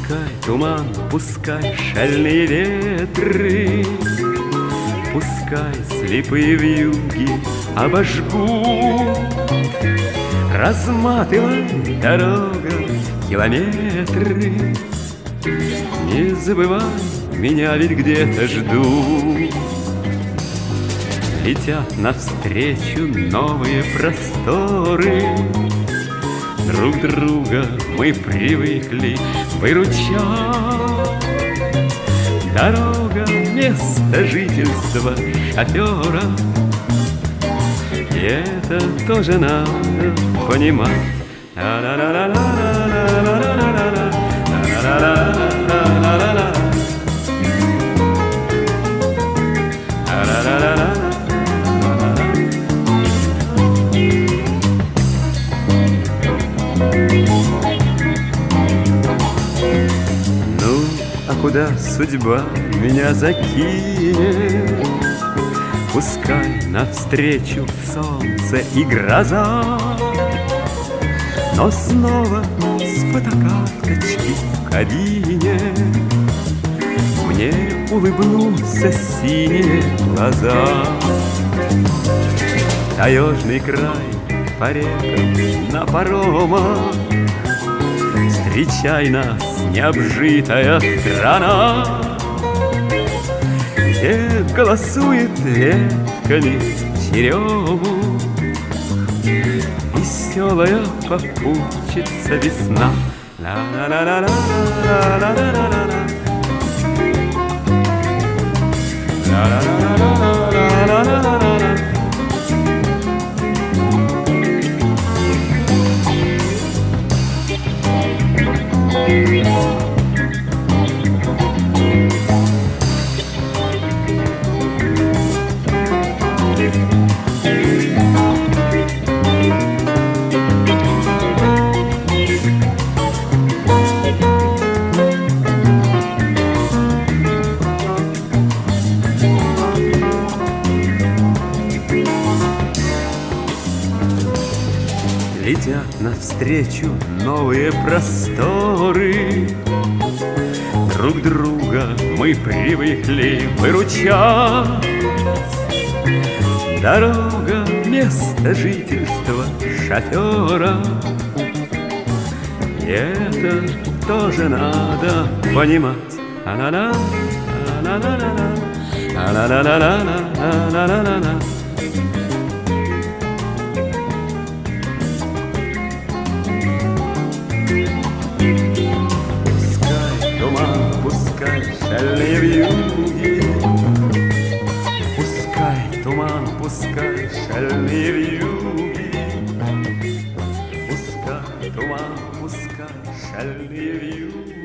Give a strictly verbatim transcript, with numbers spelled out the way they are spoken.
Пускай туман, пускай шальные ветры, пускай слепые вьюги обожгут, разматывай, дорога, километры. Не забывай, меня ведь где-то ждут. Летят навстречу новые просторы, друг друга мы привыкли выручать. Дорога — место жительства шофера, и это тоже надо понимать. Ну, а куда судьба меня закинет? Пускай навстречу солнце и гроза, но снова с фотокарточки в кабине мне улыбнутся синие глаза. Таежный край по рекам на паромах, встречай нас, необжитая страна, где голосует ветками черемух веселая попутчица весна. Ла-ла-ла-ла-ла-ла-ла-ла-ла-ла-ла. Ла-ла-ла-ла-ла-ла-ла-ла-ла-ла. Летят навстречу новые просторы, друг друга мы привыкли выручать. Дорога — место жительства шофера, и это тоже надо понимать. А-ла-ла, а-ла-ла-ла-ла, а-ла-ла-ла-ла-ла-ла-ла-ла. Пускай шальные вьюги, пускай туман, пускай шальные вьюги, пускай туман, пускай шальные вьюги.